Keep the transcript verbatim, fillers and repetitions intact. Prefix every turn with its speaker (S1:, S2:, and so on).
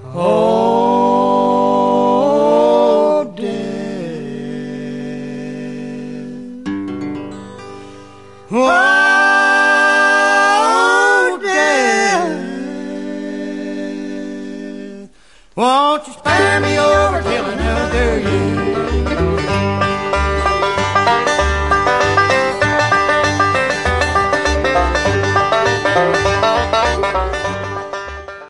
S1: Oh, death. Oh, death. Won't you spare me over till another year?